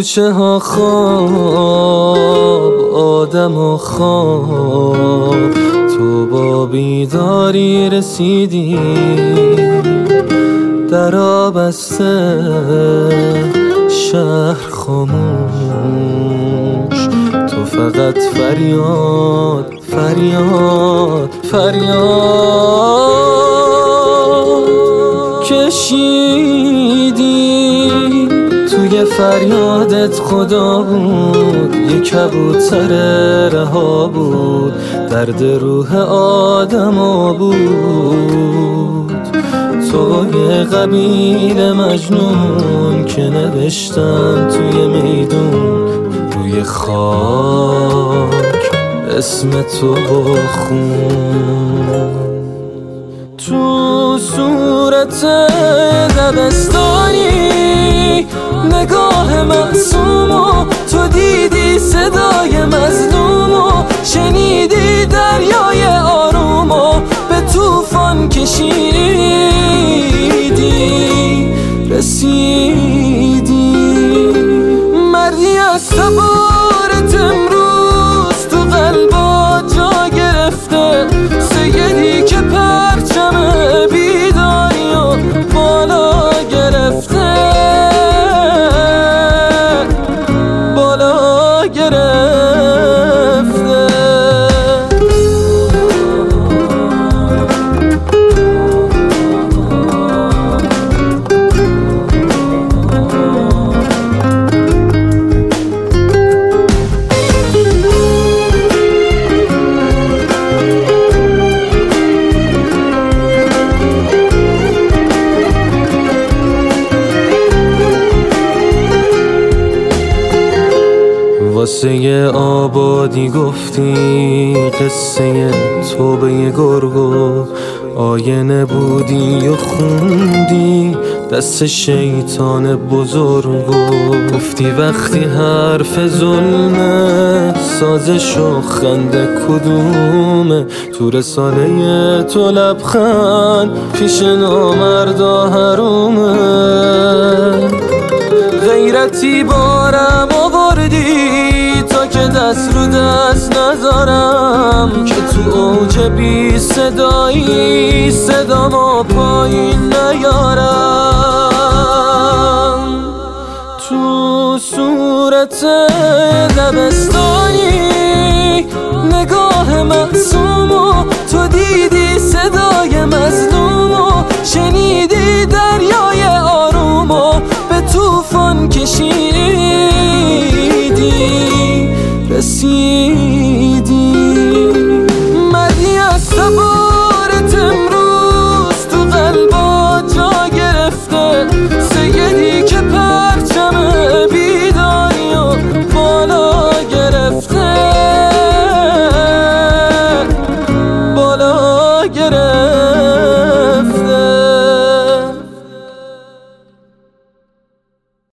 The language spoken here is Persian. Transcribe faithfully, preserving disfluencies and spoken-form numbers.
کوچه ها خواب، آدم و خواب، تو با بیداری رسیدی، درا بسته شهر خاموش، تو فقط فریاد فریاد فریاد کشیدی. توی فریادت خدا بود، یه کبوتر رها بود، درد روح آدما بود. تو یه قبیل مجنون که نوشتن توی میدون، روی خاک اسم تو با خون. تو صورت دبستانی نگاه معصومو تو دیدی، صدای مظلومو شنیدی، دریای آرومو به طوفان کشیدی، رسیدی. مردی از تبارت امروز تو قلبا جا گرفته، سیدی که پرچم بیداری و بالا گرفته، بالا گرفته. واسه آبادی گفتی قصه تو به یه گرگو، آینه بودی و خوندی دست شیطان بزرگو. گفتی وقتی حرف ظلمه، سازش و خنده کدومه، تو رساله تو لبخند پیش نامردا حرومه. غیرتی بارم آوردی تا که دست رو دست نذارم، که تو اوج بی صدایی صدامو پایین نیارم. تو صورت دبستانی نگاه معصوم